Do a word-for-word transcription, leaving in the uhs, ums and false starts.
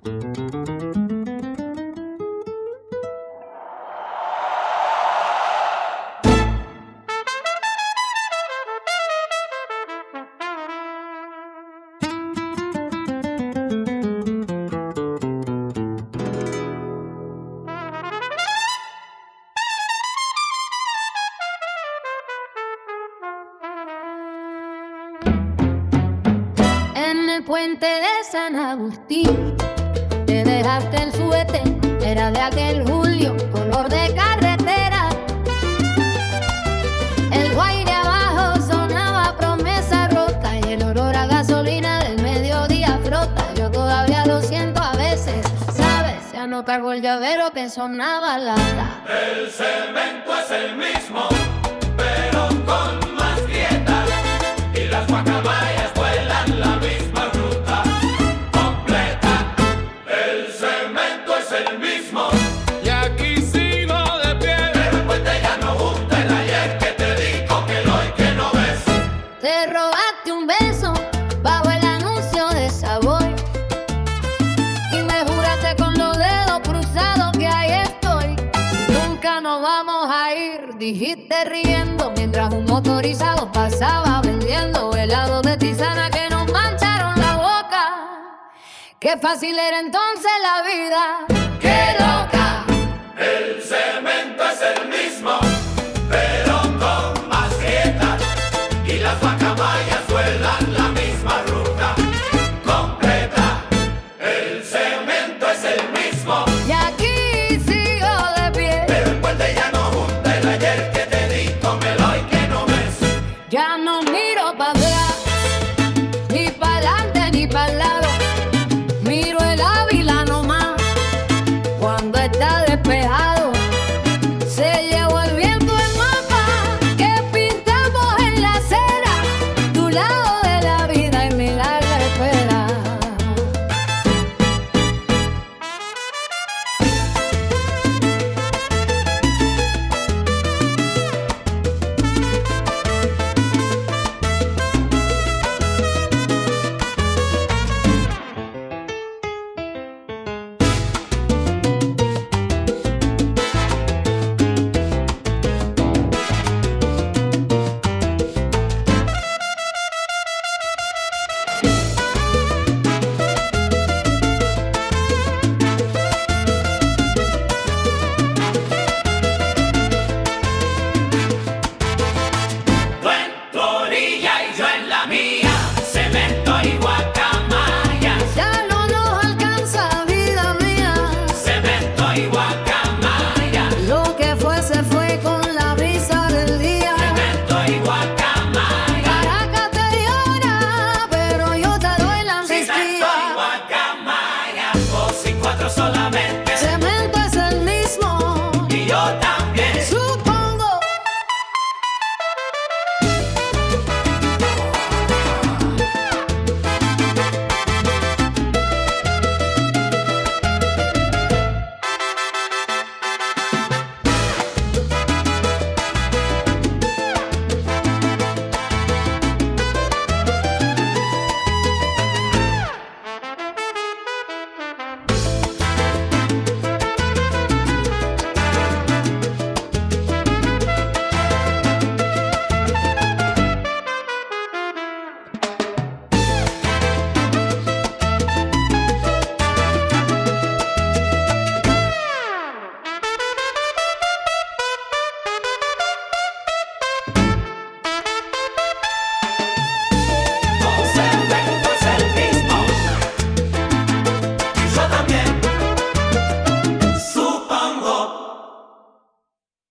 Puente de San Agustín, te dejaste el suéter, era de aquel julio, color de carretera. El guaire abajo sonaba promesa rota y el olor a gasolina del mediodía frota. Yo todavía lo siento a veces, ¿sabes? Ya no cargo el llavero que sonaba lata. El cemento es el mismo, pero con más grietas, y las guacamayas vuelan la misma ruta completa. El cemento es el mismo y aquí sigo de pie, pero el puente ya no gusta el ayer que te dijo que lo y que no ves. Te robaste un beso bajo el anuncio de Savoy y me juraste con los dedos cruzados que ahí estoy. Nunca nos vamos a ir, dijiste riendo, mientras un motorizado pasaba vendiendo helado de tisana que nos mancharon la boca. Qué fácil era entonces la vida, qué loca. El cemento es el mismo, pero con más grietas, y las guacamayas vuelan la misma ruta completa. El cemento es el mismo.